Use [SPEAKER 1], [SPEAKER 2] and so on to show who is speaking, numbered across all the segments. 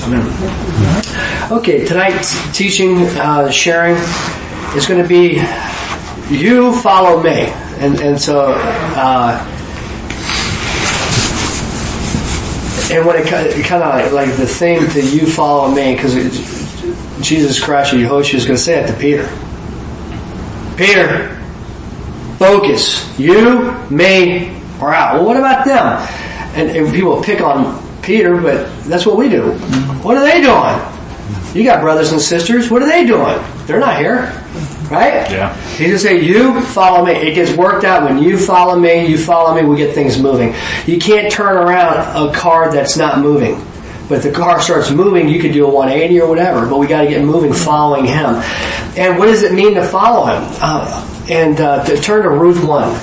[SPEAKER 1] Amen. Okay, tonight's teaching, sharing is going to be you follow me. And so, and when it kind of like the theme to you follow me, because Jesus Christ or Yehoshua is going to say it to Peter. Peter, focus. You, me, are out. Well, what about them? And people pick on Peter, but that's what we do. What are they doing? You got brothers and sisters. What are they doing? They're not here. Right?
[SPEAKER 2] Yeah.
[SPEAKER 1] He's going to say, you follow me. It gets worked out when you follow me, we get things moving. You can't turn around a car that's not moving. But if the car starts moving, you could do a 180 or whatever, but we got to get moving following him. And what does it mean to follow him? To turn to Ruth 1.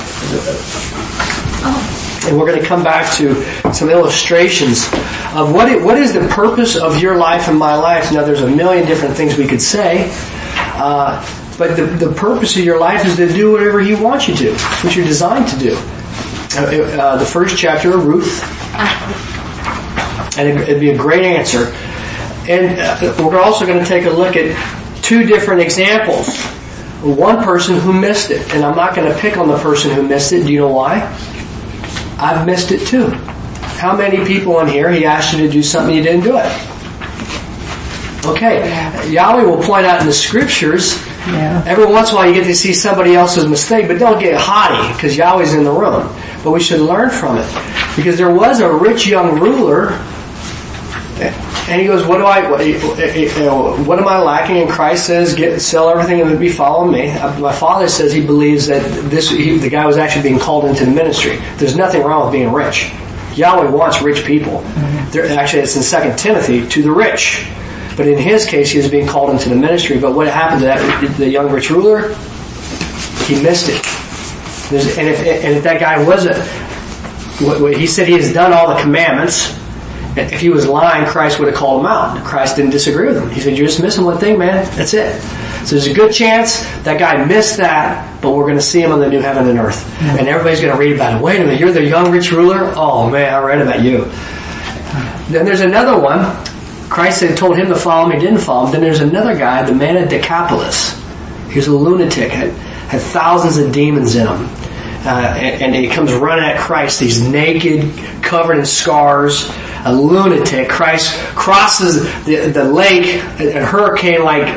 [SPEAKER 1] And we're going to come back to some illustrations of what is the purpose of your life and my life. Now, there's a million different things we could say, but the purpose of your life is to do whatever he wants you to. It's what you're designed to do. The first chapter of Ruth, and it'd be a great answer. And we're also going to take a look at two different examples. One person who missed it, and I'm not going to pick on the person who missed it. Do you know why? I've missed it too. How many people in here, he asked you to do something, you didn't do it? Okay. Yahweh will point out in the scriptures, every once in a while you get to see somebody else's mistake, but don't get haughty, because Yahweh's in the room. But we should learn from it. Because there was a rich young ruler, and he goes, what am I lacking? And Christ says, sell everything and be following me. My father says he believes that the guy was actually being called into the ministry. There's nothing wrong with being rich. Yahweh wants rich people. Actually, it's in 2 Timothy, to the rich. But in his case, he was being called into the ministry. But what happened to the young rich ruler? He missed it. And if that guy he said he has done all the commandments. If he was lying, Christ would have called him out. Christ didn't disagree with him. He said, you're just missing one thing, man. That's it. So there's a good chance that guy missed that, but we're going to see him on the new heaven and earth. Mm-hmm. And everybody's going to read about it. Wait a minute, you're the young rich ruler? Oh man, I read about you. Then there's another one. Christ had told him to follow him, he didn't follow him. Then there's another guy, the man of Decapolis. He was a lunatic, had thousands of demons in him. And he comes running at Christ. He's naked, covered in scars, a lunatic. Christ crosses the lake, a hurricane-like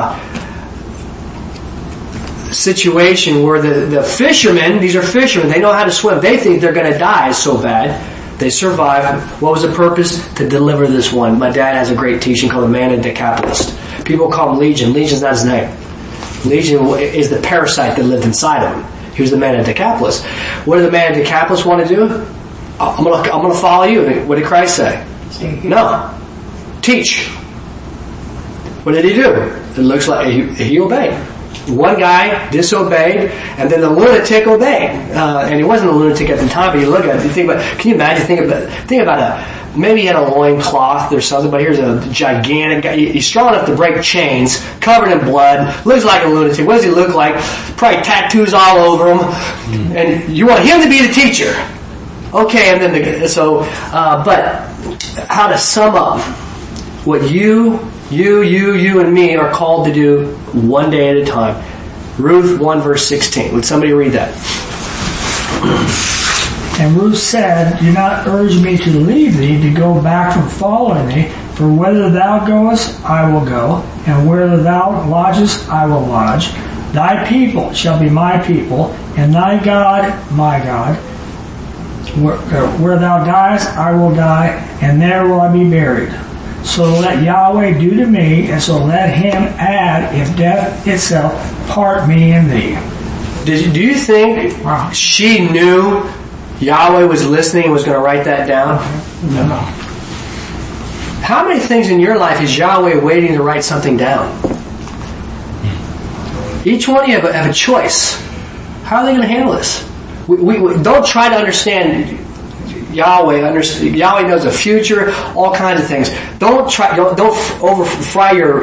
[SPEAKER 1] situation where the fishermen, these are fishermen, they know how to swim. They think they're going to die so bad. They survive. What was the purpose? To deliver this one. My dad has a great teaching called the man of Decapolis. People call him Legion. Legion's not his name. Legion is the parasite that lived inside of him. He was the man of Decapolis. What did the man of Decapolis want to do? I'm going to follow you. What did Christ say? No. Teach. What did he do? It looks like he obeyed. One guy disobeyed, and then the lunatic obeyed. And he wasn't a lunatic at the time, but you look at it, can you imagine? Think about maybe he had a loincloth or something, but here's a gigantic guy. He's strong enough to break chains, covered in blood, looks like a lunatic. What does he look like? Probably tattoos all over him. And you want him to be the teacher. Okay, and then but how to sum up what you and me are called to do one day at a time. Ruth 1 verse 16. Would somebody read that?
[SPEAKER 3] And Ruth said, do not urge me to leave thee, to go back from following thee, for whither thou goest, I will go, and where thou lodgest, I will lodge. Thy people shall be my people, and thy God, my God. Where thou diest, I will die, and there will I be buried. So let Yahweh do to me, and so let him add, if death itself part me and thee.
[SPEAKER 1] Do you think she knew Yahweh was listening and was going to write that down?
[SPEAKER 3] No.
[SPEAKER 1] How many things in your life is Yahweh waiting to write something down? Each one of you have a choice. How are they going to handle this? We don't try to understand Yahweh. Yahweh knows the future, all kinds of things. Don't over fry your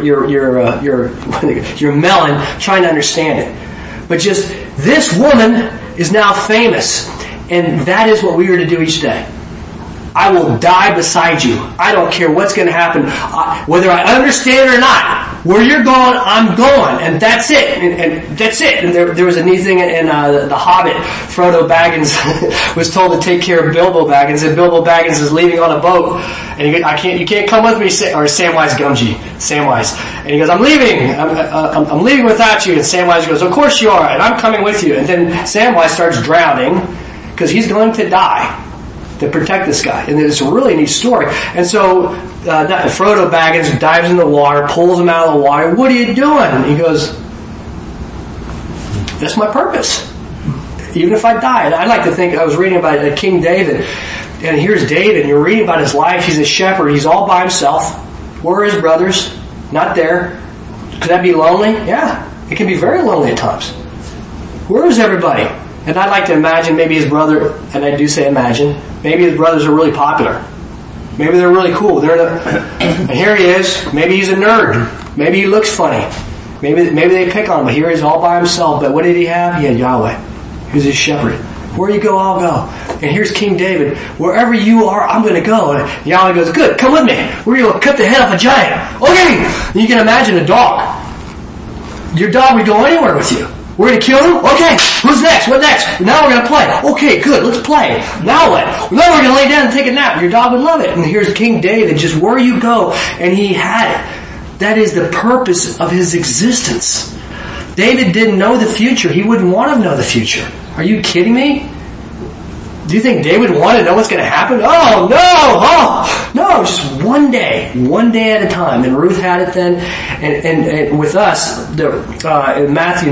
[SPEAKER 1] melon trying to understand it. But just, this woman is now famous, and that is what we are to do each day. I will die beside you. I don't care what's going to happen. Whether I understand or not, where you're going, I'm going. And that's it. And that's it. And there was a neat thing in The Hobbit. Frodo Baggins was told to take care of Bilbo Baggins, and Bilbo Baggins is leaving on a boat. And you can't come with me, or Samwise Gamgee. Samwise. And he goes, I'm leaving. I'm leaving without you. And Samwise goes, of course you are. And I'm coming with you. And then Samwise starts drowning because he's going to die to protect this guy. And it's a really neat story. And so Frodo Baggins dives in the water, pulls him out of the water. What are you doing? And he goes, that's my purpose. Even if I die. And I like to think, I was reading about King David, and here's David, and you're reading about his life. He's a shepherd. He's all by himself. Where are his brothers? Not there. Could that be lonely? Yeah. It can be very lonely at times. Where is everybody? And I'd like to imagine maybe his brother, and I do say imagine, maybe his brothers are really popular. Maybe they're really cool. And here he is. Maybe he's a nerd. Maybe he looks funny. Maybe they pick on him. But here he's all by himself. But what did he have? He had Yahweh. He was his shepherd. Where you go, I'll go. And here's King David. Wherever you are, I'm going to go. And Yahweh goes, good, come with me. We're going to cut the head off a giant. Okay. And you can imagine a dog. Your dog would go anywhere with you. We're going to kill him? Okay. Who's next? What next? Now we're going to play. Okay, good. Let's play. Now what? Now we're going to lay down and take a nap. Your dog would love it. And here's King David, just where you go. And he had it. That is the purpose of his existence. David didn't know the future. He wouldn't want to know the future. Are you kidding me? Do you think David wanted to know what's going to happen? Oh, no! Oh, no! Just one day at a time. And Ruth had it then. And with us, in Matthew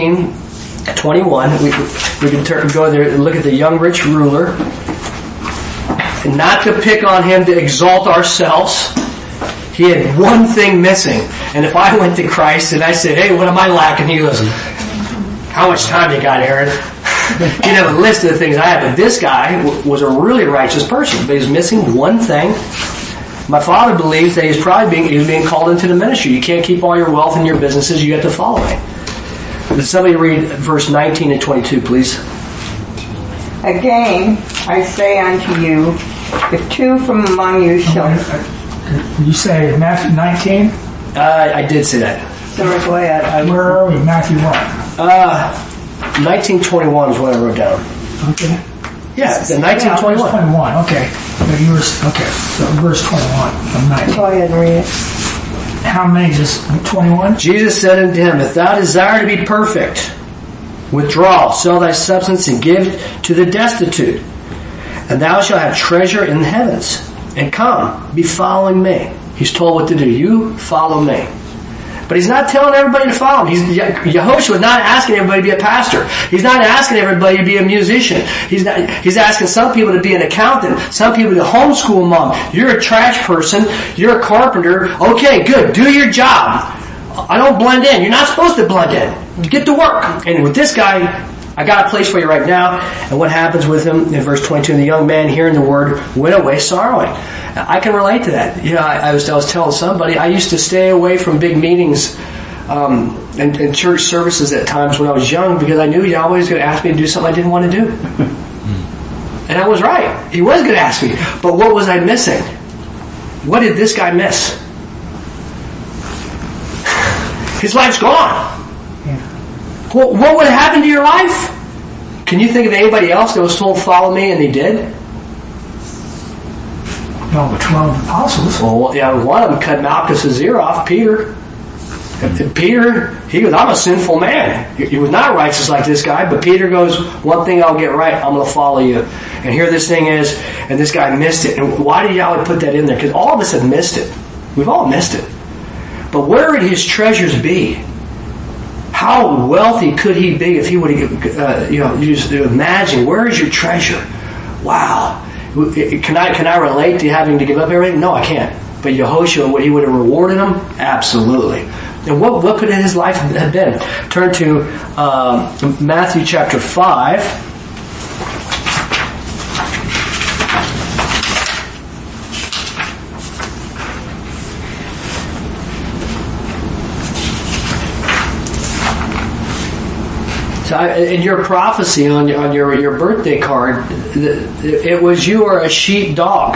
[SPEAKER 1] 19:21, we can go there and look at the young rich ruler. And not to pick on him, to exalt ourselves. He had one thing missing. And if I went to Christ and I said, hey, what am I lacking? He goes, how much time you got, Aaron? He'd have a list of the things I had. But this guy was a really righteous person. But he was missing one thing. My father believes that he was being called into the ministry. You can't keep all your wealth in your businesses. You have to follow me. Would somebody read verse 19 and 22, please?
[SPEAKER 2] Again, I say unto you, if two from among you shall...
[SPEAKER 3] You say Matthew 19?
[SPEAKER 1] I did say that.
[SPEAKER 2] Sorry, go ahead.
[SPEAKER 3] Where are we? Matthew what?
[SPEAKER 1] 1921 is what I wrote down.
[SPEAKER 3] Okay.
[SPEAKER 1] Yeah, the 1921.
[SPEAKER 3] Verse 21, okay. So verse 21 from 19.
[SPEAKER 2] Go ahead and read it.
[SPEAKER 3] How many? Just 21?
[SPEAKER 1] Jesus said unto him, if thou desire to be perfect, withdraw, sell thy substance, and give to the destitute, and thou shalt have treasure in the heavens. And come, be following me. He's told what to do. You follow me. But he's not telling everybody to follow him. Yehoshua is not asking everybody to be a pastor. He's not asking everybody to be a musician. He's asking some people to be an accountant, some people to homeschool mom. You're a trash person. You're a carpenter. Okay, good. Do your job. I don't blend in. You're not supposed to blend in. Get to work. And with this guy, I got a place for you right now. And what happens with him in verse 22? And the young man, hearing the word, went away sorrowing. I can relate to that. You know, I was telling somebody, I used to stay away from big meetings and church services at times when I was young because I knew Yahweh was going to ask me to do something I didn't want to do. And I was right. He was going to ask me. But what was I missing? What did this guy miss? His life's gone. What would have happened to your life? Can you think of anybody else that was told, follow me, and they did?
[SPEAKER 3] No, the 12 apostles.
[SPEAKER 1] Well, yeah, one of them cut Malchus' ear off, Peter. Peter, he goes, I'm a sinful man. He was not righteous like this guy, but Peter goes, one thing I'll get right, I'm going to follow you. And here this thing is, and this guy missed it. And why did Yahweh put that in there? Because all of us have missed it. We've all missed it. But where would his treasures be? How wealthy could he be if he would have, just imagine, where is your treasure? Wow. Can I relate to having to give up everything? No, I can't. But Yehoshua, what he would have rewarded him? Absolutely. And what could his life have been? Turn to Matthew chapter 5. So in your prophecy on your birthday card, it was you are a sheepdog.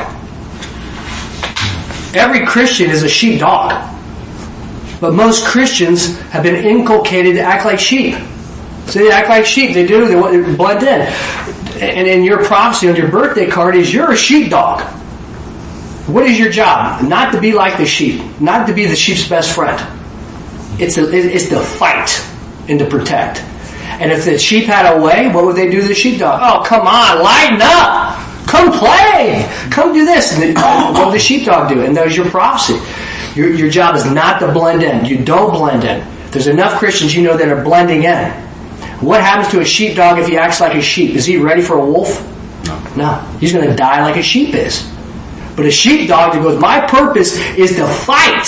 [SPEAKER 1] Every Christian is a sheepdog. But most Christians have been inculcated to act like sheep. So they act like sheep. They do. They blend in. And in your prophecy on your birthday card is you're a sheepdog. What is your job? Not to be like the sheep. Not to be the sheep's best friend. It's to fight and to protect. And if the sheep had a way, what would they do to the sheepdog? Oh, come on, lighten up. Come play. Come do this. And what would the sheepdog do? And that was your prophecy. Your job is not to blend in. You don't blend in. There's enough Christians you know that are blending in. What happens to a sheepdog if he acts like a sheep? Is he ready for a wolf? No. He's going to die like a sheep is. But a sheepdog that goes, my purpose is to fight.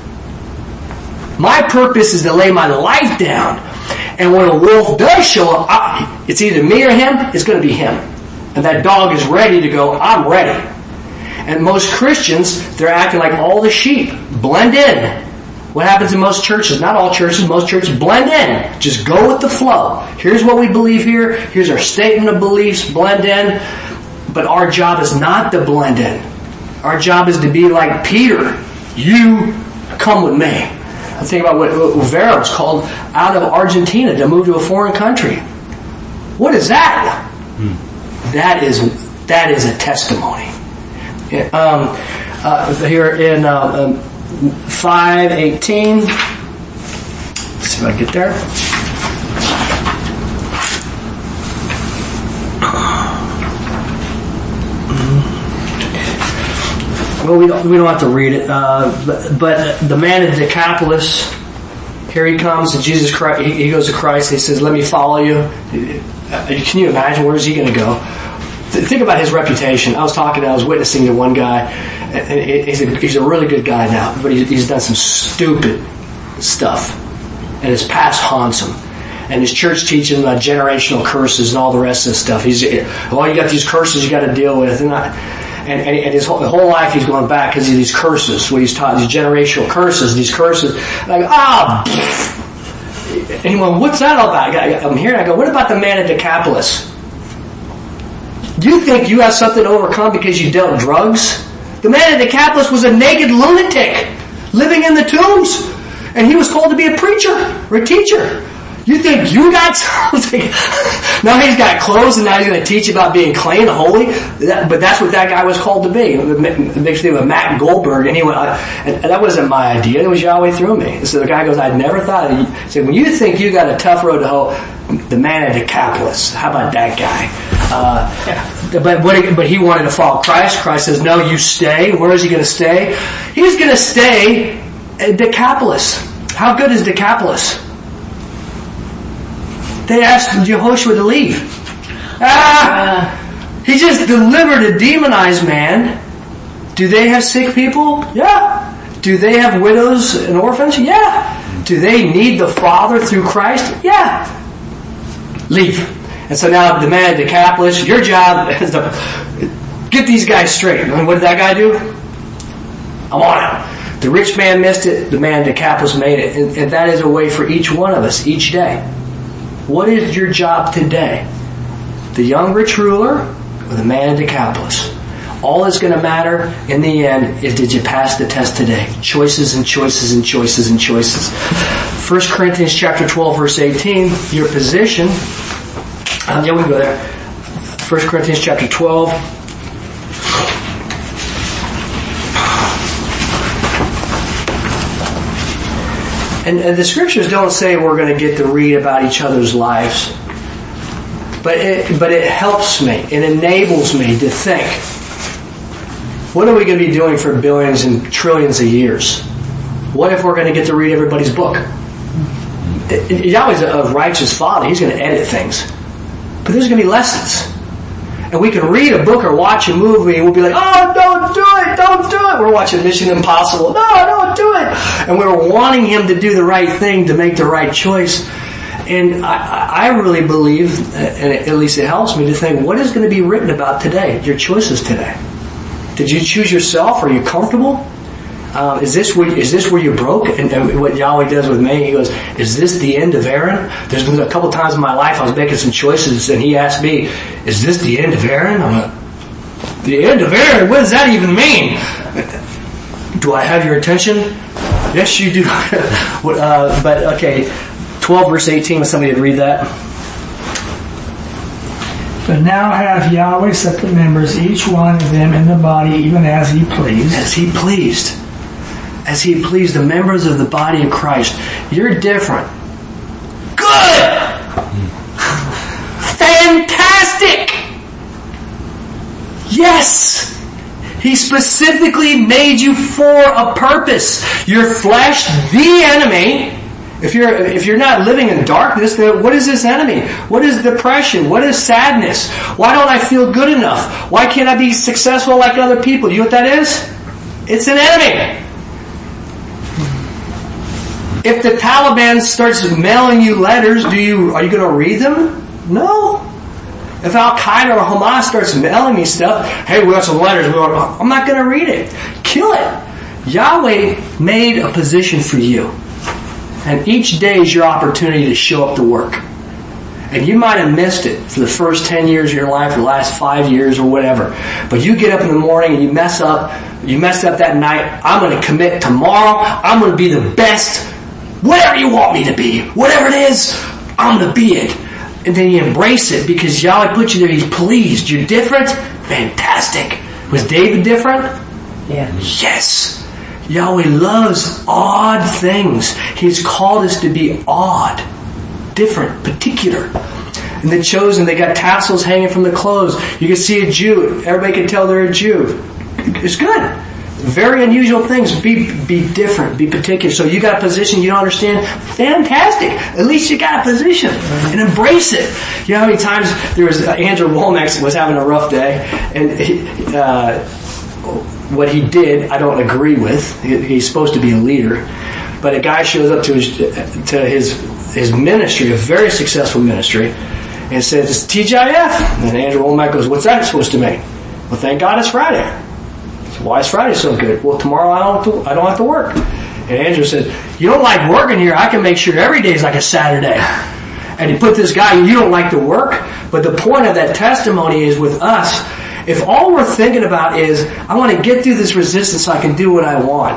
[SPEAKER 1] My purpose is to lay my life down. And when a wolf does show up, it's either me or him, it's going to be him. And that dog is ready to go, I'm ready. And most Christians, they're acting like all the sheep. Blend in. What happens in most churches? Not all churches, most churches blend in. Just go with the flow. Here's what we believe here. Here's our statement of beliefs. Blend in. But our job is not to blend in. Our job is to be like Peter. You come with me. I think about what Vera was called out of Argentina to move to a foreign country. What is that? That is a testimony. Here in 5:18. Let's see if I get there. Well, we don't have to read it, but the man at Decapolis, here he comes, and Jesus Christ, he goes to Christ, and he says, let me follow you. Can you imagine, where's he going to go? Think about his reputation. I was witnessing to one guy, and he's a really good guy now, but he's done some stupid stuff, and his past haunts him. And his church teaches him about generational curses and all the rest of the stuff. You got these curses you got to deal with, and his whole life he's going back because of these curses, what he's taught, these generational curses, these curses. Like, and he went, what's that all about? I'm hearing, I go, what about the man at Decapolis? You think you have something to overcome because you dealt drugs? The man at Decapolis was a naked lunatic living in the tombs. And he was called to be a preacher or a teacher. You think you got something? Now he's got clothes and now he's going to teach about being clean and holy. But that's what that guy was called to be. It makes me with Matt Goldberg. And that wasn't my idea. It was Yahweh through me. So the guy goes, I never thought of you. He said, when you think you got a tough road to hoe, the man at Decapolis, how about that guy? But he wanted to follow Christ. Christ says, no, you stay. Where is he going to stay? He's going to stay at Decapolis. How good is Decapolis? They asked Jehoshua to leave. He just delivered a demonized man. Do they have sick people? Yeah. Do they have widows and orphans? Yeah. Do they need the Father through Christ? Yeah. Leave. And so now the man at Decapolis, your job is to get these guys straight. And what did that guy do? I'm on it. The rich man missed it. The man at Decapolis made it. And that is a way for each one of us each day. What is your job today? The young rich ruler or the man at Decapolis? All that's going to matter in the end is, did you pass the test today? Choices and choices and choices and choices. 1 Corinthians chapter 12 verse 18, your position. We can go there. 1 Corinthians chapter 12. And the scriptures don't say we're going to get to read about each other's lives. But it helps me. It enables me to think, what are we going to be doing for billions and trillions of years? What if we're going to get to read everybody's book? Yahweh's a righteous Father. He's going to edit things. But there's going to be lessons. And we can read a book or watch a movie and we'll be like, oh, don't do it, don't do it. We're watching Mission Impossible. No, don't do it. And we're wanting him to do the right thing, to make the right choice. And I really believe, and at least it helps me to think, what is going to be written about today? Your choices today. Did you choose yourself? Are you comfortable? Is this where you broke? And what Yahweh does with me, he goes, is this the end of Aaron? There's been a couple times in my life I was making some choices, and he asked me, is this the end of Aaron? I'm like, the end of Aaron? What does that even mean? Do I have your attention? Yes, you do. But okay, 12 verse 18, would somebody read that?
[SPEAKER 3] But now hath Yahweh set the members, each one of them in the body, even as he pleased.
[SPEAKER 1] As he pleased. As he pleased the members of the body of Christ. You're different. Good! Fantastic! Yes! He specifically made you for a purpose. Your flesh, the enemy. If you're not living in darkness, then what is this enemy? What is depression? What is sadness? Why don't I feel good enough? Why can't I be successful like other people? You know what that is? It's an enemy. If the Taliban starts mailing you letters, are you going to read them? No. If Al-Qaeda or Hamas starts mailing me stuff, hey, we got some letters, I'm not going to read it. Kill it. Yahweh made a position for you. And each day is your opportunity to show up to work. And you might have missed it for the first 10 years of your life, or the last 5 years, or whatever. But you get up in the morning and you messed up that night. I'm going to commit tomorrow. I'm going to be the best. Whatever you want me to be. Whatever it is, I'm going to be it. And then you embrace it because Yahweh put you there. He's pleased. You're different? Fantastic. Was David different?
[SPEAKER 2] Yeah.
[SPEAKER 1] Yes. Yahweh loves odd things. He's called us to be odd, different, particular. And the chosen, they got tassels hanging from the clothes. You can see a Jew. Everybody can tell they're a Jew. It's good. Very unusual things. Be different. Be particular. So you got a position you don't understand? Fantastic. At least you got a position. And embrace it. You know how many times there was Andrew Womack was having a rough day, and what he did, I don't agree with. He's supposed to be a leader. But a guy shows up to his ministry, a very successful ministry, and says, it's TGIF. And Andrew Womack goes, what's that supposed to mean? Well, thank God it's Friday. So why is Friday so good? Well, tomorrow I don't have to work. And Andrew said, you don't like working here, I can make sure every day is like a Saturday. And he put this guy, you don't like to work? But the point of that testimony is with us, if all we're thinking about is, I want to get through this resistance so I can do what I want,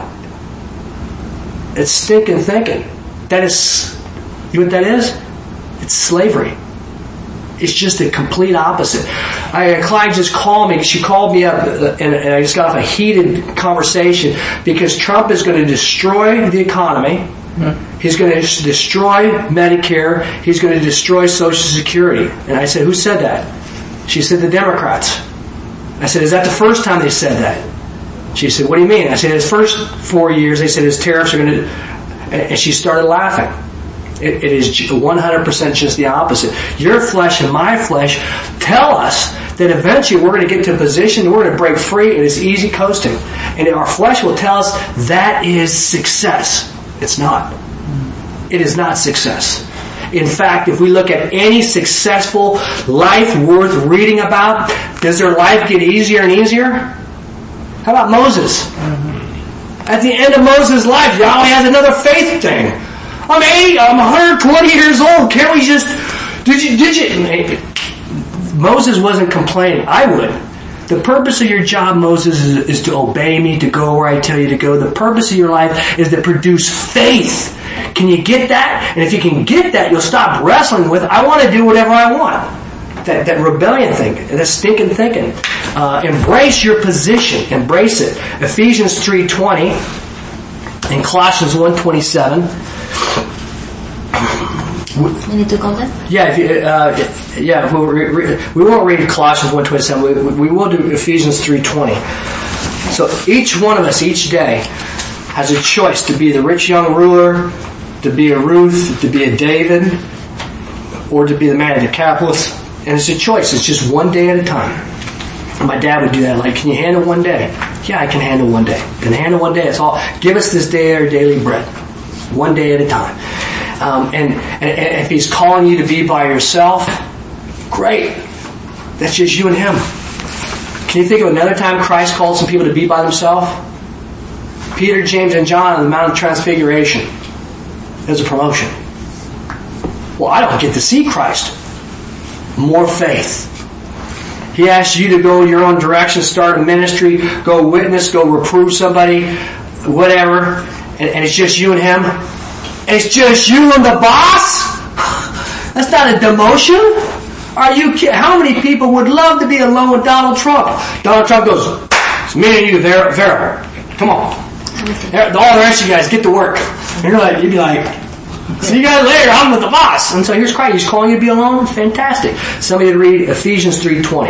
[SPEAKER 1] it's stinking thinking. That is, you know what that is? It's slavery. It's just the complete opposite. A client just called me. She called me up, and I just got off a heated conversation because Trump is going to destroy the economy. He's going to destroy Medicare. He's going to destroy Social Security. And I said, who said that? She said, the Democrats. I said, is that the first time they said that? She said, what do you mean? I said, his first 4 years, they said his tariffs are going to... And she started laughing. It is 100% just the opposite. Your flesh and my flesh tell us that eventually we're going to get to a position, we're going to break free, and it's easy coasting. And our flesh will tell us that is success. It's not. It is not success. In fact, if we look at any successful life worth reading about, does their life get easier and easier? How about Moses? At the end of Moses' life, Yahweh has another faith thing. I'm 80, I'm 120 years old. Can't we just... Did you... Moses wasn't complaining. I would. The purpose of your job, Moses, is to obey me, to go where I tell you to go. The purpose of your life is to produce faith. Can you get that? And if you can get that, you'll stop wrestling with, I want to do whatever I want. That rebellion thing, that stinking thinking. Embrace your position. Embrace it. Ephesians 3:20 and Colossians 1:27.
[SPEAKER 4] We need to go there?
[SPEAKER 1] Yeah, we won't read Colossians 1:27. We will do Ephesians 3:20. So each one of us, each day, has a choice to be the rich young ruler, to be a Ruth, to be a David, or to be the man of the capitalist. And it's a choice. It's just one day at a time. And my dad would do that. Like, can you handle one day? Yeah, I can handle one day. Can I handle one day? It's all. Give us this day our daily bread. One day at a time. And if he's calling you to be by yourself, great. That's just you and him. Can you think of another time Christ called some people to be by themselves? Peter, James, and John on the Mount of Transfiguration as a promotion. Well, I don't get to see Christ. More faith. He asks you to go your own direction, start a ministry, go witness, go reprove somebody, whatever, and it's just you and him. It's just you and the boss? That's not a demotion. Are you kidding? How many people would love to be alone with Donald Trump? Donald Trump goes, it's me and you, Vera. Come on. All the rest of you guys, get to work. And you'd be like, see you guys later, I'm with the boss. And so here's Christ. He's calling you to be alone. Fantastic. Somebody would read Ephesians 3:20.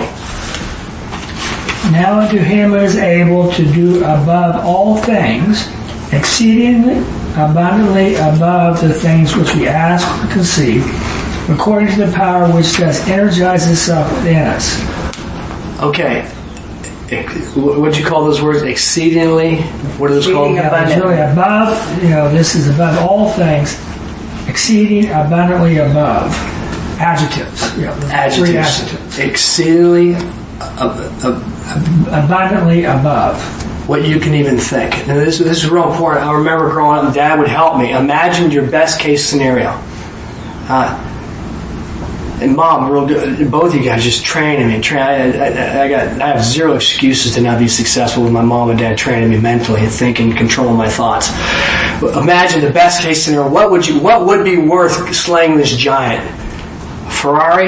[SPEAKER 3] Now unto him who is able to do above all things, exceedingly abundantly above the things which we ask or conceive, according to the power which does energize itself within us.
[SPEAKER 1] Okay. What do you call those words? Exceedingly? What are those called?
[SPEAKER 3] It's really above, this is above all things, exceeding abundantly above. Adjectives.
[SPEAKER 1] Adjectives.
[SPEAKER 3] 3 adjectives.
[SPEAKER 1] Exceedingly
[SPEAKER 3] abundantly above.
[SPEAKER 1] What you can even think. Now this is real important. I remember growing up, Dad would help me. Imagine your best case scenario. And Mom, real good, both of you guys just training me. I have zero excuses to not be successful with my mom and dad training me mentally and thinking, controlling my thoughts. But imagine the best case scenario. What would be worth slaying this giant? Ferrari?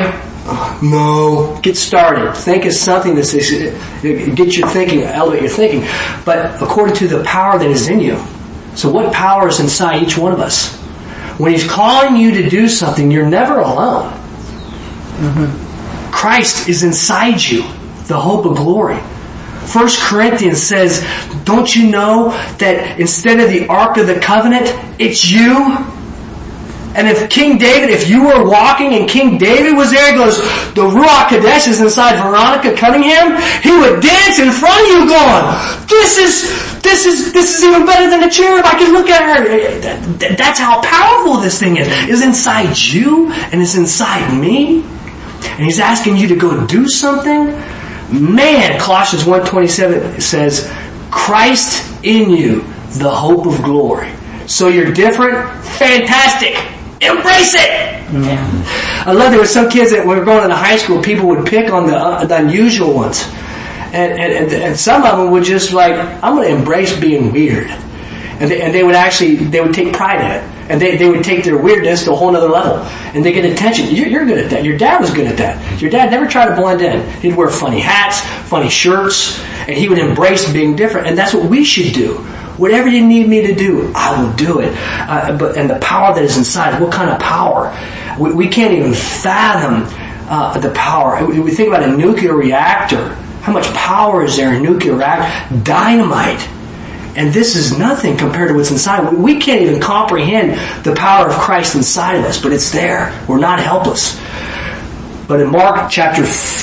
[SPEAKER 1] No. Get started. Think of something that's get your thinking, elevate your thinking. But according to the power that is in you. So what power is inside each one of us? When He's calling you to do something, you're never alone. Mm-hmm. Christ is inside you, the hope of glory. 1 Corinthians says, don't you know that instead of the Ark of the Covenant, it's you? And if you were walking and King David was there, he goes, the Ruach Kadesh is inside Veronica Cunningham, he would dance in front of you going, this is even better than a cherub. I can look at her. That's how powerful this thing is. It's inside you and it's inside me. And He's asking you to go do something. Man, Colossians 1:27 says, Christ in you, the hope of glory. So you're different? Fantastic. Embrace it. Yeah. I love there were some kids that when we were going into high school, people would pick on the unusual ones. And some of them would just like, I'm going to embrace being weird. And they would take pride in it. And they would take their weirdness to a whole other level. And they get attention. You're good at that. Your dad was good at that. Your dad never tried to blend in. He'd wear funny hats, funny shirts, and he would embrace being different. And that's what we should do. Whatever you need me to do, I will do it. And the power that is inside, what kind of power? We can't even fathom the power. We think about a nuclear reactor. How much power is there in a nuclear reactor? Dynamite. And this is nothing compared to what's inside. We can't even comprehend the power of Christ inside of us, but it's there. We're not helpless. But in Mark chapter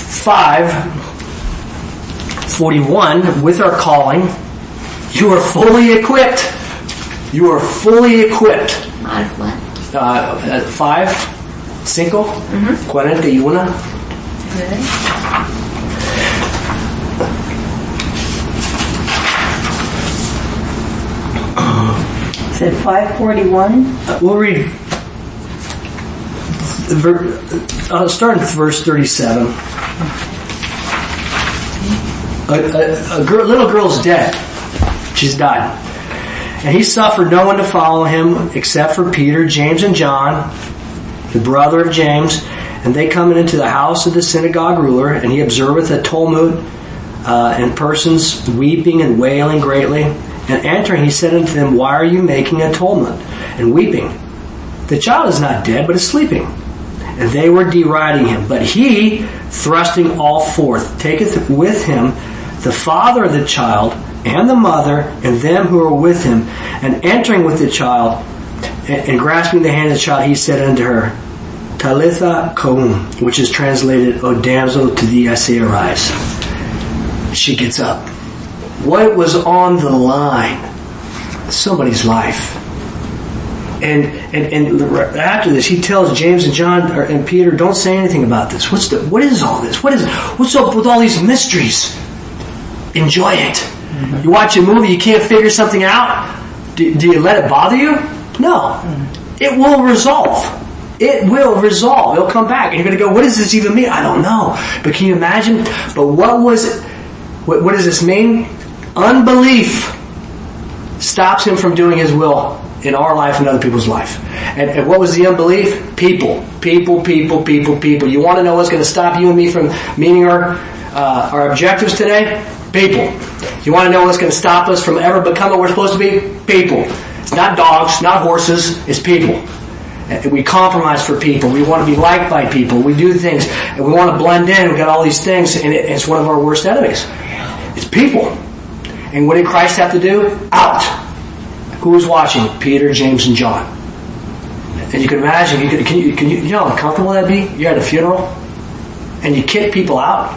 [SPEAKER 1] 5:41, with our calling, you are fully equipped. You are fully equipped.
[SPEAKER 4] Mark what?
[SPEAKER 1] 41.
[SPEAKER 2] Said 5:41.
[SPEAKER 1] We'll read. I'll start in verse 37. A little girl's dead. She's died. And He suffered no one to follow Him except for Peter, James, and John, the brother of James. And they come into the house of the synagogue ruler, and He observeth a tumult and persons weeping and wailing greatly. And entering, He said unto them, why are you making a tumult and weeping? The child is not dead, but is sleeping. And they were deriding Him. But He, thrusting all forth, taketh with Him the father of the child and the mother and them who are with Him. And entering with the child and grasping the hand of the child, He said unto her, Talitha koum, which is translated, O damsel, to thee I say arise. She gets up. What was on the line? Somebody's life. And after this, He tells James and John and Peter, don't say anything about this. What is all this? What's up with all these mysteries? Enjoy it. You watch a movie, you can't figure something out. Do you let it bother you? No. It will resolve. It will resolve. It'll come back. And you're going to go, what does this even mean? I don't know. But can you imagine? But what does this mean? Unbelief stops him from doing his will in our life and other people's life. And what was the unbelief? People. You want to know what's going to stop you and me from meeting our objectives today? People. You want to know what's going to stop us from ever becoming what we're supposed to be? People. It's not dogs, not horses, it's people. And we compromise for people. We want to be liked by people. We do things, and we want to blend in. We've got all these things, and it's one of our worst enemies. It's people. And what did Christ have to do? Out. Who was watching? Peter, James, and John. And you can imagine, you know how uncomfortable that'd be? You're at a funeral, and you kick people out.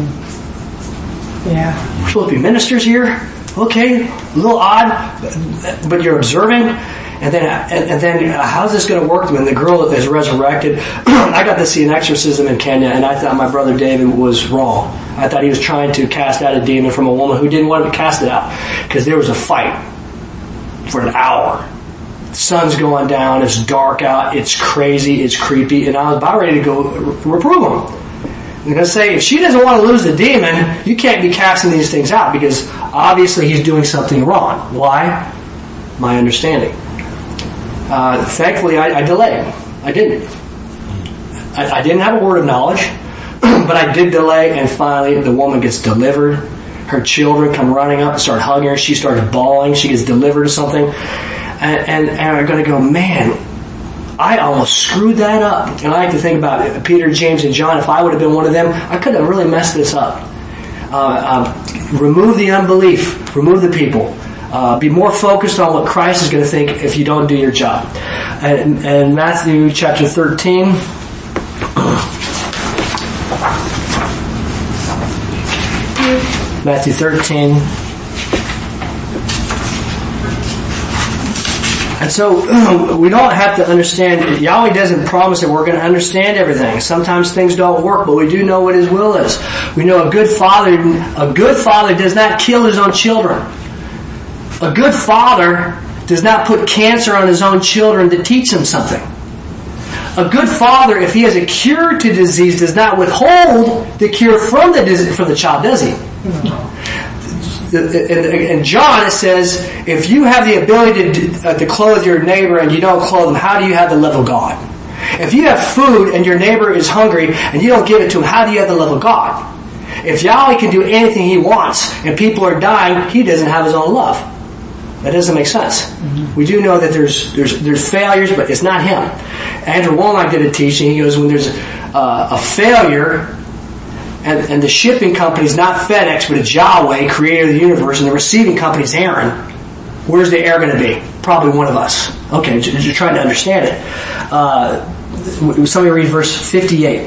[SPEAKER 2] Yeah.
[SPEAKER 1] We're supposed to be ministers here. Okay, a little odd, but you're observing. And then how's this going to work when the girl is resurrected? I got to see an exorcism in Kenya, and I thought my brother David was wrong. I thought he was trying to cast out a demon from a woman who didn't want to cast it out, because there was a fight for an hour. The sun's going down, it's dark out, it's crazy, it's creepy, and I was about ready to go reprove him. I'm going to say, if she doesn't want to lose the demon, you can't be casting these things out, because obviously he's doing something wrong. Why? My understanding. Thankfully, I delayed. I didn't. I didn't have a word of knowledge, but I did delay, and finally the woman gets delivered. Her children come running up and start hugging her. She starts bawling. She gets delivered of something. And I'm going to go, man, I almost screwed that up. And I like to think about it. Peter, James, and John. If I would have been one of them, I could have really messed this up. Remove the unbelief. Remove the people. Be more focused on what Christ is going to think if you don't do your job. And Matthew chapter 13. Matthew 13. And so we don't have to understand, Yahweh doesn't promise that we're going to understand everything. Sometimes things don't work, but we do know what His will is. We know a good father does not kill his own children. A good father does not put cancer on his own children to teach them something. A good father, if he has a cure to disease, does not withhold the cure from the child, does he? In John, it says, if you have the ability to clothe your neighbor and you don't clothe him, how do you have the love of God? If you have food and your neighbor is hungry and you don't give it to him, how do you have the love of God? If Yahweh can do anything He wants and people are dying, He doesn't have His own love. That doesn't make sense. Mm-hmm. We do know that there's failures, but it's not Him. Andrew Womack did a teaching. He goes, when there's a failure, and the shipping company is not FedEx, but it's Yahweh, creator of the universe, and the receiving company is Aaron, where's the air going to be? Probably one of us. Okay, you're trying to understand it. Somebody read verse 58.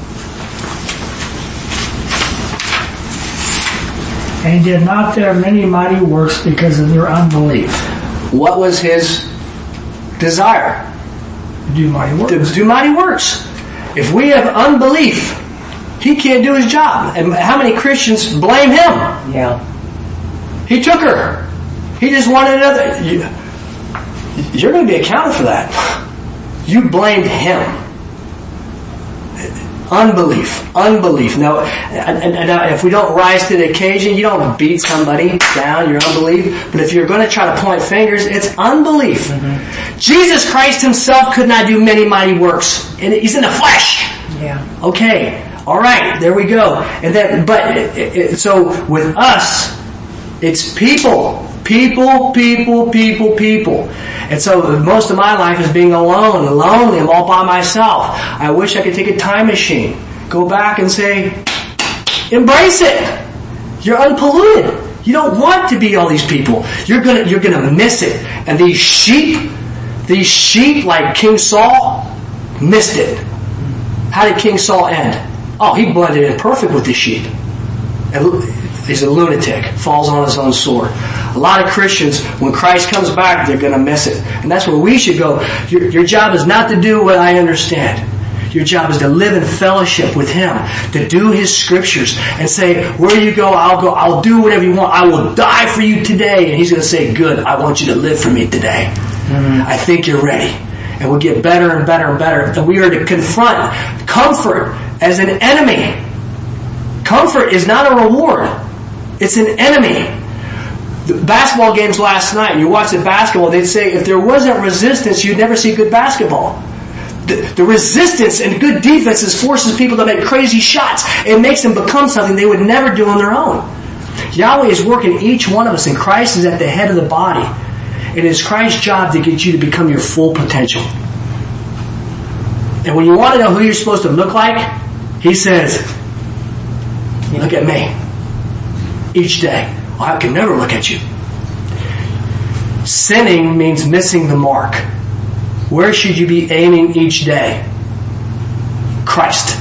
[SPEAKER 3] And He did not there many mighty works because of their unbelief.
[SPEAKER 1] What was His desire?
[SPEAKER 3] To do mighty works.
[SPEAKER 1] To do mighty works. If we have unbelief, He can't do His job. And how many Christians blame Him?
[SPEAKER 2] Yeah.
[SPEAKER 1] He took her. He just wanted another. You're going to be accounted for that. You blamed Him. Unbelief. No, and if we don't rise to the occasion, you don't beat somebody down, your unbelief. But if you're going to try to point fingers, it's unbelief. Mm-hmm. Jesus Christ Himself could not do many mighty works. And He's in the flesh. Yeah. Okay. All right. There we go. And then, so with us, it's people. And so most of my life is being alone, lonely. I'm all by myself. I wish I could take a time machine, go back and say, embrace it. You're unpolluted. You don't want to be all these people. You're gonna miss it. And these sheep like King Saul missed it. How did King Saul end? Oh, he blended in perfect with the sheep. And he's a lunatic, falls on his own sword. A lot of Christians, when Christ comes back, they're going to miss it. And that's where we should go. Your job is not to do what I understand. Your job is to live in fellowship with Him, to do His scriptures and say, where you go, I'll go. I'll do whatever you want. I will die for you today. And He's going to say, good, I want you to live for me today. I think you're ready. And we'll get better and better and better. And we are to confront comfort as an enemy. Comfort is not a reward. It's an enemy. The basketball games last night, you watch the basketball, they'd say if there wasn't resistance, you'd never see good basketball. The resistance and good defenses forces people to make crazy shots. It makes them become something they would never do on their own. Yahweh is working each one of us, and Christ is at the head of the body. It is Christ's job to get you to become your full potential. And when you want to know who you're supposed to look like, He says, look at me. Each day. I can never look at you. Sinning means missing the mark. Where should you be aiming each day? Christ.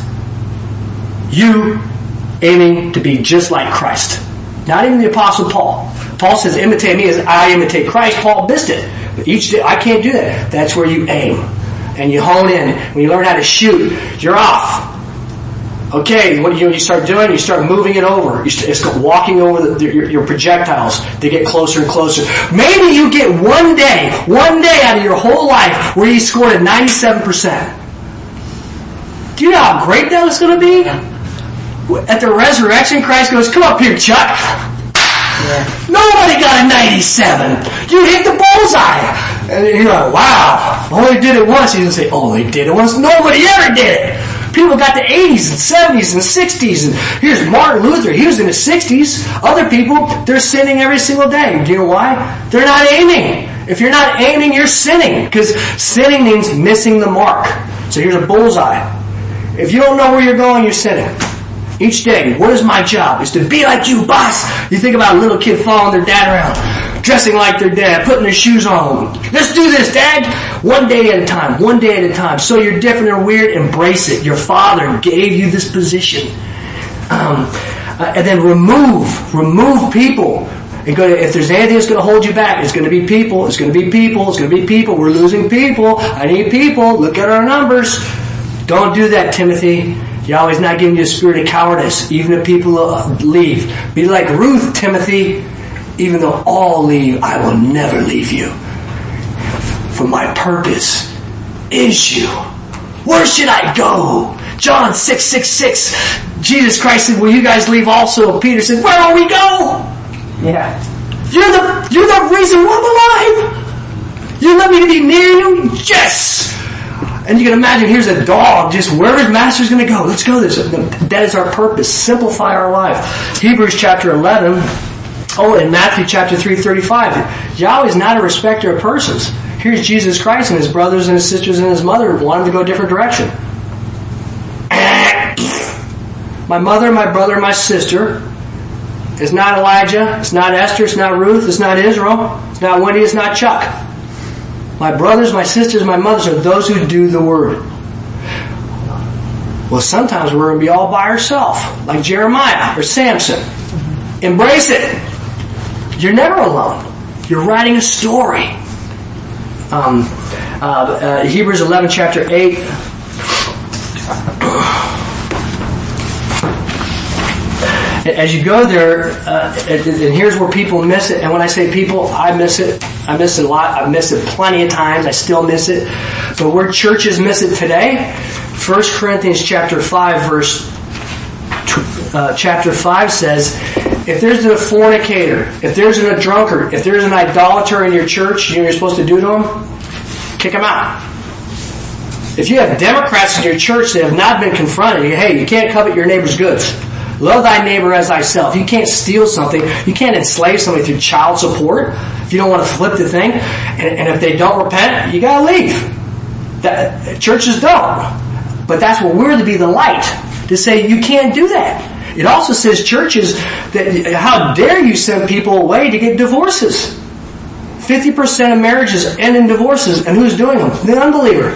[SPEAKER 1] You aiming to be just like Christ. Not even the Apostle Paul. Paul says, imitate me as I imitate Christ. Paul missed it. But each day, I can't do that. That's where you aim. And you hone in. When you learn how to shoot, you're off. Okay, what you start doing, you start moving it over. You start walking over your projectiles to get closer and closer. Maybe you get one day out of your whole life where you scored at 97%. Do you know how great that is going to be? At the resurrection, Christ goes, come up here, Chuck. Yeah. Nobody got a 97. You hit the bullseye. And you're like, wow, only did it once. He doesn't say, only did it once. Nobody ever did it. People got the 80s and 70s and 60s. And here's Martin Luther. He was in his 60s. Other people, they're sinning every single day. Do you know why? They're not aiming. If you're not aiming, you're sinning. Because sinning means missing the mark. So here's a bullseye. If you don't know where you're going, you're sinning. Each day, what is my job? Is to be like you, boss. You think about a little kid following their dad around, dressing like their dad, putting their shoes on. Let's do this, Dad. One day at a time. One day at a time. So you're different or weird, embrace it. Your Father gave you this position. And then remove people. And if there's anything that's going to hold you back, it's going to be people. It's going to be people. It's going to be people. We're losing people. I need people. Look at our numbers. Don't do that, Timothy. Yahweh's not giving you a spirit of cowardice, even if people leave. Be like Ruth, Timothy. Even though all leave, I will never leave you. For my purpose is you. Where should I go? John 6:66. Jesus Christ said, will you guys leave also? Peter said, where will we go?
[SPEAKER 2] Yeah.
[SPEAKER 1] You're the reason we're alive. You let me be near you? Yes. And you can imagine, here's a dog, just wherever his master's going to go. Let's go this. That is our purpose. Simplify our life. Hebrews chapter 11. In Matthew chapter 3:35. Yahweh is not a respecter of persons. Here's Jesus Christ and his brothers and his sisters and his mother wanted to go a different direction. My mother, my brother, my sister is not Elijah. It's not Esther. It's not Ruth. It's not Israel. It's not Wendy. It's not Chuck. My brothers, my sisters, my mothers are those who do the word. Well, sometimes we're going to be all by ourselves, like Jeremiah or Samson. Embrace it. You're never alone. You're writing a story. Hebrews 11, chapter 8. As you go there, and here's where people miss it. And when I say people, I miss it. I miss it a lot. I've missed it plenty of times. I still miss it. But where churches miss it today, 1 Corinthians chapter 5, chapter 5 says, if there's a fornicator, if there's a drunkard, if there's an idolater in your church, you know what you're supposed to do to him? Kick him out. If you have Democrats in your church that have not been confronted, hey, you can't covet your neighbor's goods. Love thy neighbor as thyself. You can't steal something. You can't enslave somebody through child support. If you don't want to flip the thing, and if they don't repent, you gotta leave. Churches don't. But that's what we're to be the light. To say you can't do that. It also says churches that how dare you send people away to get divorces? 50% of marriages end in divorces, and who's doing them? The unbeliever.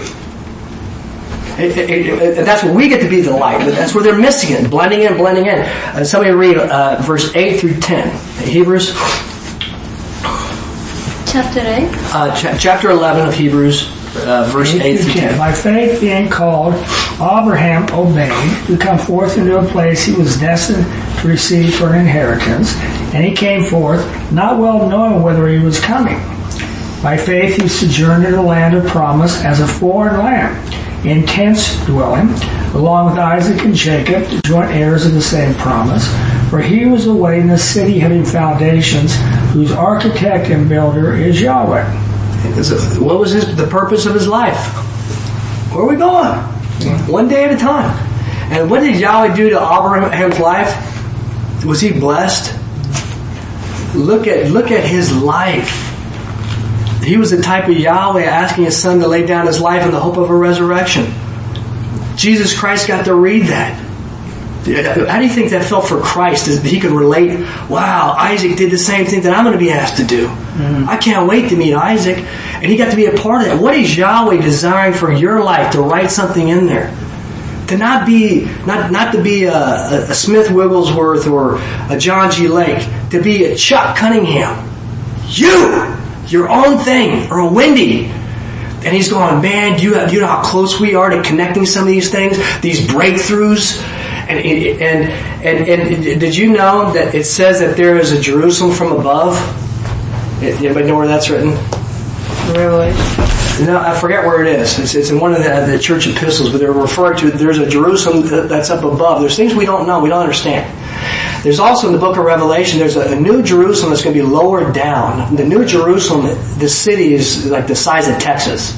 [SPEAKER 1] That's what we get to be the light. That's where they're missing it, blending in. Somebody read verse 8 through 10. Hebrews.
[SPEAKER 4] Chapter 8?
[SPEAKER 1] Chapter 11 of Hebrews. verse 8 through 10.
[SPEAKER 3] By faith being called, Abraham obeyed to come forth into a place he was destined to receive for an inheritance, and he came forth, not well knowing whither he was coming. By faith he sojourned in the land of promise as a foreign land, in tents dwelling, along with Isaac and Jacob, the joint heirs of the same promise. For he was awaiting the city having foundations, whose architect and builder is Yahweh.
[SPEAKER 1] What was the purpose of his life? Where are we going? One day at a time. And what did Yahweh do to Abraham's life? Was he blessed? Look at his life. He was the type of Yahweh asking his son to lay down his life in the hope of a resurrection. Jesus Christ got to read that. How do you think that felt for Christ? That he could relate, wow, Isaac did the same thing that I'm going to be asked to do. I can't wait to meet Isaac. And he got to be a part of that. What is Yahweh desiring for your life to write something in there? To not to be a Smith Wigglesworth or a John G. Lake. To be a Chuck Cunningham. Your own thing, or a Wendy. And he's going, man, do you know how close we are to connecting some of these things, these breakthroughs? And did you know that it says that there is a Jerusalem from above? Anybody know where that's written?
[SPEAKER 2] Revelation.
[SPEAKER 1] No, I forget where it is. It's in one of the church epistles, but they're referring to there's a Jerusalem that's up above. There's things we don't know, we don't understand. There's also in the book of Revelation, there's a new Jerusalem that's going to be lowered down. The new Jerusalem, the city is like the size of Texas.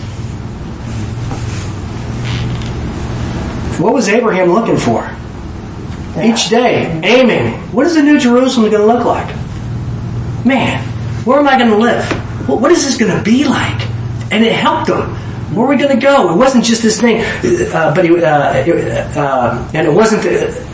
[SPEAKER 1] What was Abraham looking for? Each day, aiming. What is the new Jerusalem going to look like? Man, where am I going to live? What is this going to be like? And it helped him. Where are we going to go? It wasn't just this thing, but it wasn't.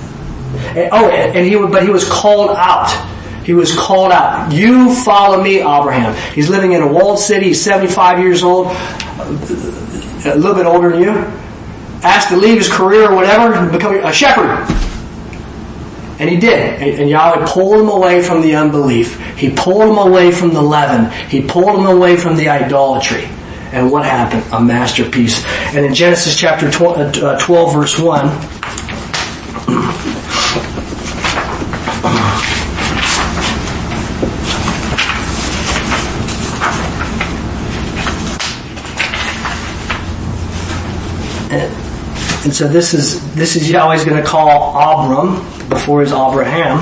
[SPEAKER 1] But he was called out. He was called out. You follow me, Abraham. He's living in a walled city. He's 75 years old, a little bit older than you. Asked to leave his career or whatever and become a shepherd. And he did. And Yahweh pulled him away from the unbelief. He pulled him away from the leaven. He pulled him away from the idolatry. And what happened? A masterpiece. And in Genesis chapter 12 verse 1, and so this is Yahweh's going to call Abram before his Abraham.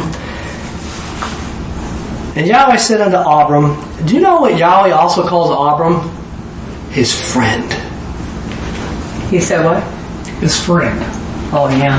[SPEAKER 1] And Yahweh said unto Abram, do you know what Yahweh also calls Abram? His friend.
[SPEAKER 2] He said what?
[SPEAKER 3] His friend.
[SPEAKER 2] Oh, yeah.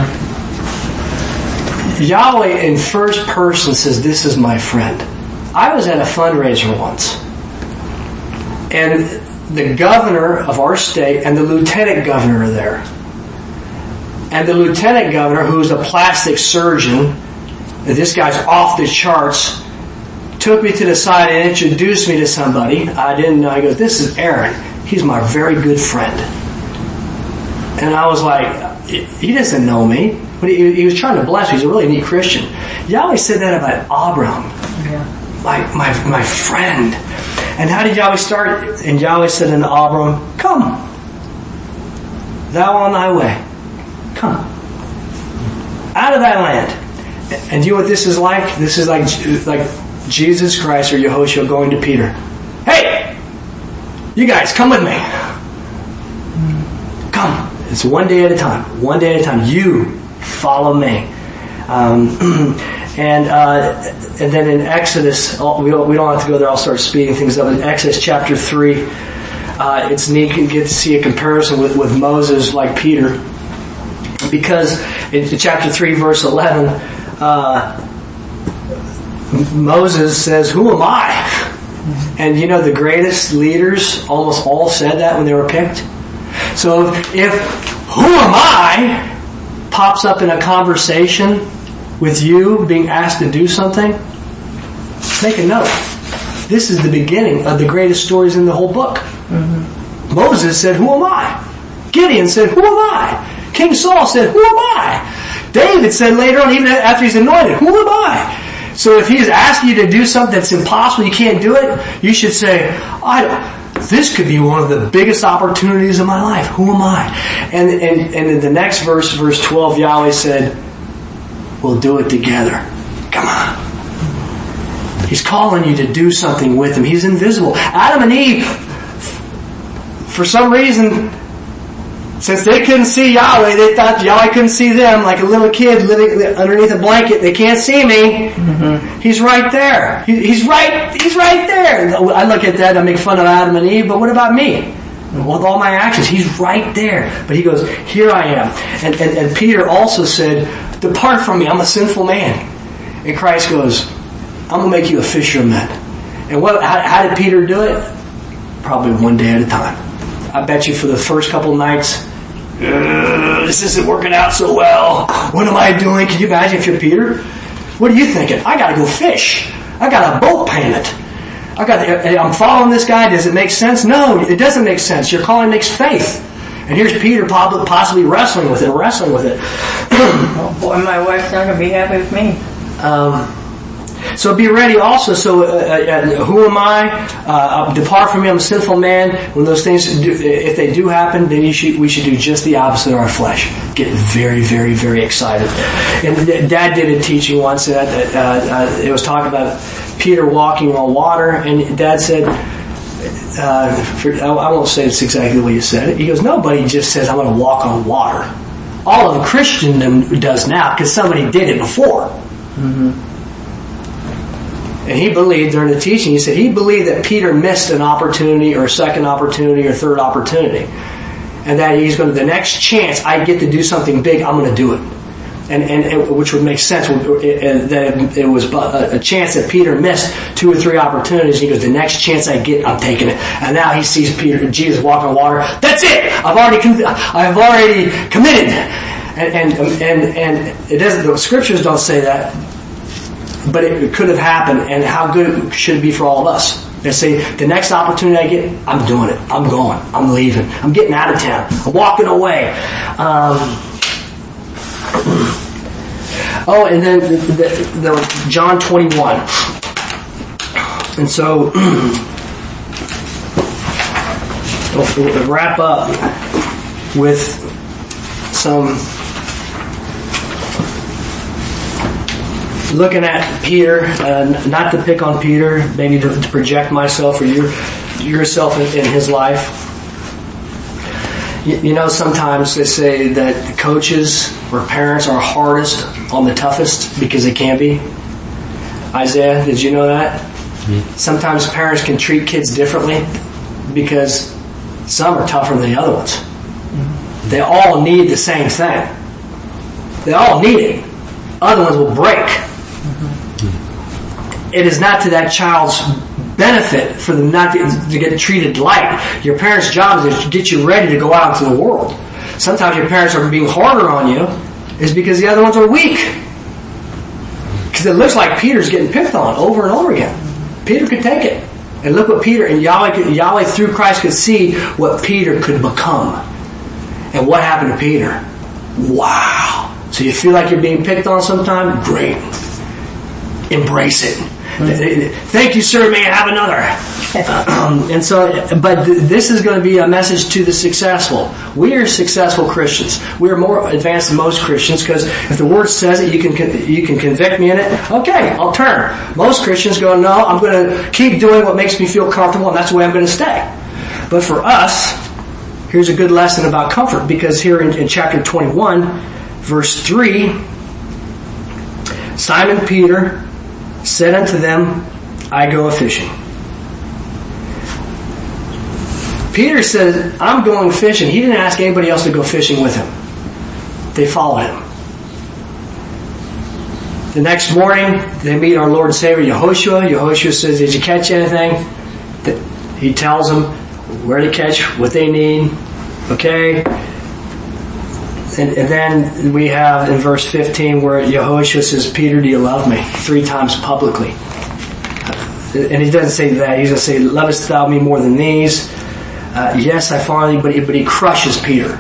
[SPEAKER 1] Yahweh in first person says, this is my friend. I was at a fundraiser once. And the governor of our state and the lieutenant governor are there. And the lieutenant governor, who's a plastic surgeon, this guy's off the charts, took me to the side and introduced me to somebody. I didn't know. He goes, this is Aaron. He's my very good friend. And I was like, he doesn't know me. But he was trying to bless me. He's a really neat Christian. Yahweh said that about Abram. Yeah. My friend. And how did Yahweh start? And Yahweh said unto Abram, come, thou on thy way. Come. Out of thy land. And you know what this is like? This is like Jesus Christ or Yehoshua going to Peter. Hey! You guys, come with me. Come. It's one day at a time. One day at a time. You follow me. And then in Exodus, we don't have to go there. I'll start speeding things up. In Exodus chapter 3, it's neat to get to see a comparison with Moses like Peter. Because in chapter 3, verse 11, Moses says, who am I? And you know, the greatest leaders almost all said that when they were picked. So if who am I pops up in a conversation with you being asked to do something, make a note. This is the beginning of the greatest stories in the whole book. Mm-hmm. Moses said, who am I? Gideon said, who am I? King Saul said, who am I? David said later on, even after he's anointed, who am I? So if he's asking you to do something that's impossible, you can't do it, you should say, this could be one of the biggest opportunities of my life. Who am I? And in the next verse 12, Yahweh said, we'll do it together. Come on. He's calling you to do something with him. He's invisible. Adam and Eve, for some reason, since they couldn't see Yahweh, they thought Yahweh couldn't see them. Like a little kid living underneath a blanket, they can't see me. Mm-hmm. He's right there. He's right there. I look at that, I make fun of Adam and Eve, but what about me? With all my actions, he's right there. But he goes, here I am. And Peter also said, depart from me, I'm a sinful man. And Christ goes, I'm going to make you a fisher of men. And how did Peter do it? Probably one day at a time. I bet you for the first couple nights, this isn't working out so well. What am I doing? Can you imagine if you're Peter? What are you thinking? I got to go fish. I got a boat payment. I'm following this guy. Does it make sense? No, it doesn't make sense. Your calling makes faith. And here's Peter possibly wrestling with it.
[SPEAKER 2] Oh boy, my wife's not going to be happy with me.
[SPEAKER 1] So be ready also. So who am I? Depart from me, I'm a sinful man. When those things, if they do happen, then we should do just the opposite of our flesh. Get very, very, very excited. And Dad did a teaching once. It was talking about Peter walking on water. And Dad said, I won't say it's exactly the way you said it. He goes, nobody just says, I'm going to walk on water. All of Christendom does now because somebody did it before. Mm-hmm. And he believed during the teaching, he said he believed that Peter missed an opportunity or a second opportunity or third opportunity. And that he's going to, the next chance I get to do something big, I'm going to do it. And which would make sense. That it was a chance that Peter missed 2 or 3 opportunities. He goes, the next chance I get, I'm taking it. And now he sees Jesus walking on water. That's it! I've already committed. And it doesn't, the scriptures don't say that. But it could have happened, and how good it should be for all of us. They say, the next opportunity I get, I'm doing it. I'm going. I'm leaving. I'm getting out of town. I'm walking away. And then the John 21. And so, we'll wrap up with some... Looking at Peter, not to pick on Peter, maybe to project myself or yourself in his life. You know, sometimes they say that coaches or parents are hardest on the toughest because they can be. Isaiah, did you know that? Mm-hmm. Sometimes parents can treat kids differently because some are tougher than the other ones. Mm-hmm. They all need the same thing. They all need it. Other ones will break. It is not to that child's benefit for them not to get treated light. Your parents' job is to get you ready to go out into the world. Sometimes your parents are being harder on you is because the other ones are weak. Because it looks like Peter's getting picked on over and over again. Peter could take it. And look what Peter, and Yahweh through Christ could see what Peter could become. And what happened to Peter? Wow. So you feel like you're being picked on sometime? Great. Embrace it. Thank you, sir. May I have another? But this is going to be a message to the successful. We are successful Christians. We are more advanced than most Christians because if the Word says it, you can convict me in it. Okay, I'll turn. Most Christians go, no, I'm going to keep doing what makes me feel comfortable, and that's the way I'm going to stay. But for us, here's a good lesson about comfort because here in chapter 21, verse 3, Simon Peter said unto them, I go a-fishing. Peter said, I'm going fishing. He didn't ask anybody else to go fishing with him. They followed him. The next morning, they meet our Lord and Savior, Yehoshua. Yehoshua says, did you catch anything? He tells them where to catch, what they need. Okay? And then we have in verse 15 where Yehoshua says, Peter, do you love me? 3 times publicly. And he doesn't say that. He's going to say, lovest thou me more than these? Yes, I follow you, but he crushes Peter.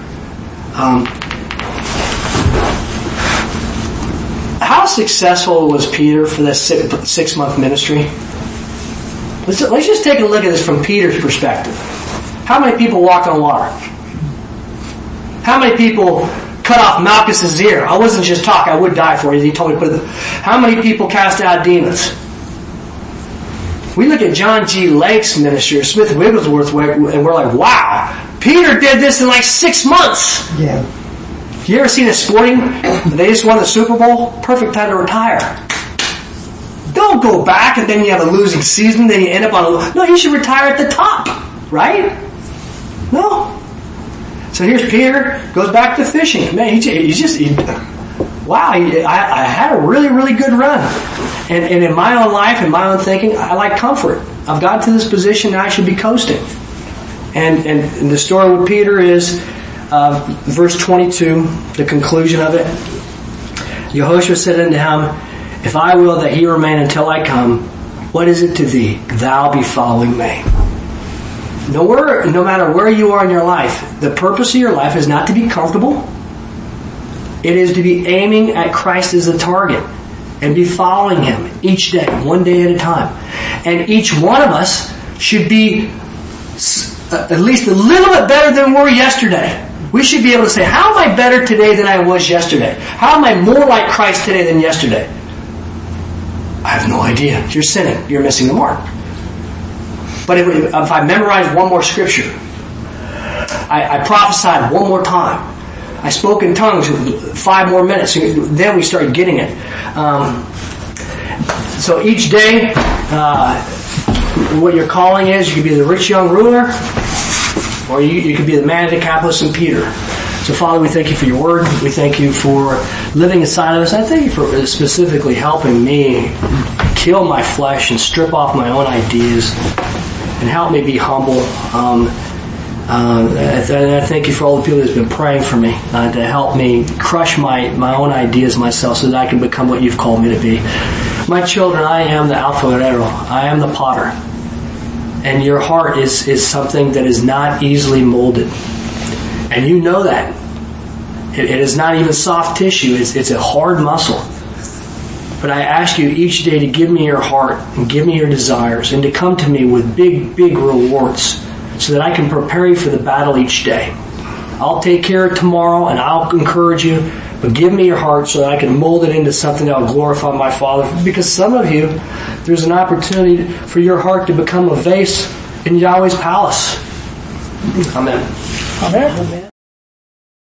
[SPEAKER 1] How successful was Peter for that 6-month ministry? Let's just take a look at this from Peter's perspective. How many people walked on water? How many people cut off Malchus's ear? I wasn't just talking, I would die for you. He told me to put it. How many people cast out demons? We look at John G. Lake's ministry, or Smith Wigglesworth, and we're like, wow, Peter did this in like 6 months.
[SPEAKER 2] Yeah.
[SPEAKER 1] You ever seen a sporting? They just won the Super Bowl? Perfect time to retire. Don't go back and then you have a losing season, then you end up on a... No, you should retire at the top, right? No. So here's Peter, goes back to fishing. Man, I had a really, really good run. And in my own life, in my own thinking, I like comfort. I've got to this position and I should be coasting. And the story with Peter is verse 22, the conclusion of it. Yehoshua said unto him, if I will that he remain until I come, what is it to thee? Thou be following me. No matter where you are in your life, the purpose of your life is not to be comfortable. It is to be aiming at Christ as the target and be following Him each day, one day at a time. And each one of us should be at least a little bit better than we were yesterday. We should be able to say, how am I better today than I was yesterday? How am I more like Christ today than yesterday? I have no idea. You're sinning. You're missing the mark. But if I memorize one more scripture, I prophesied one more time, I spoke in tongues 5 more minutes, then we start getting it. So each day, what your calling is, you could be the rich young ruler, or you could be the man of Decapolis and Peter. So Father, we thank you for your word. We thank you for living inside of us. I thank you for specifically helping me kill my flesh and strip off my own ideas and help me be humble. I thank you for all the people that's been praying for me to help me crush my own ideas myself so that I can become what you've called me to be. My children, I am the alfarero. I am the potter. And your heart is something that is not easily molded. And you know that. It is not even soft tissue. It's a hard muscle. But I ask you each day to give me your heart and give me your desires and to come to me with big, big rewards so that I can prepare you for the battle each day. I'll take care of tomorrow and I'll encourage you, but give me your heart so that I can mold it into something that will glorify my Father. Because some of you, there's an opportunity for your heart to become a vase in Yahweh's palace. Amen.
[SPEAKER 3] Amen.